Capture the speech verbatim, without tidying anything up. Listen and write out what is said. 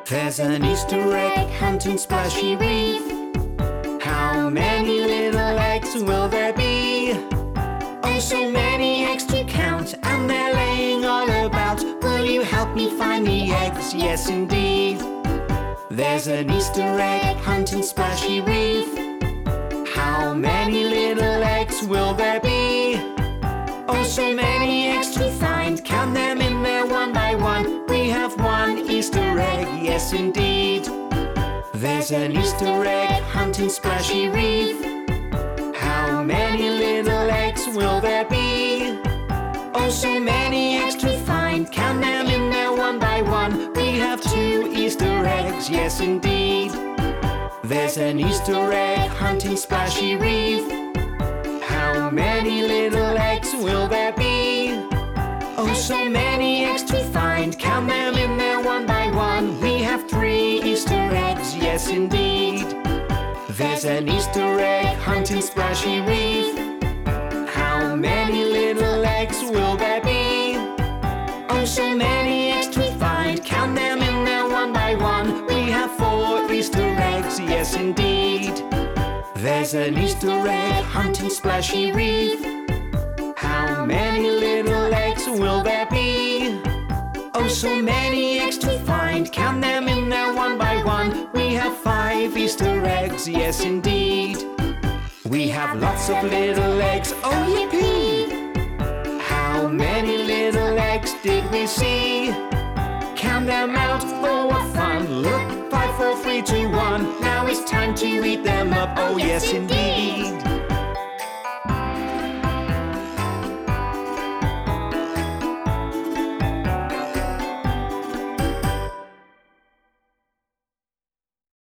There's an Easter egg hunt in Splashy Reef. How many little eggs will there be? Oh, so many eggs to count, and they're laying all about. Will you help me find the eggs? Yes, indeed. There's an Easter egg hunt in Splashy Reef. How many little eggs will there be? Oh, so many eggs to find, count them in there one by one. We have one Easter egg, yes indeed. There's an Easter egg hunt in Splashy Reef. How many little eggs will there be? Oh, so many eggs to find, count them in there one by one. We have two Easter eggs, yes indeed. There's an Easter egg hunt in Splashy Reef. How many little eggs will there be? Oh, so many eggs to find, count them in there one by one. We have three Easter eggs, yes indeed. There's an Easter egg hunt in Splashy Reef. How many little eggs will there be? Oh, so many eggs to find, count them in there one by one. We have four Easter eggs, yes indeed. There's an Easter egg hunt in Splashy Reef. How many little eggs will there be? Oh, so many eggs to find, count them in there one by one. We have five Easter eggs, yes indeed. We have lots of little eggs, oh yippee! How many little eggs did we see? Count them out, oh what fun! Look, five, four, three, two, one. Now it's time to eat them up, oh yes indeed.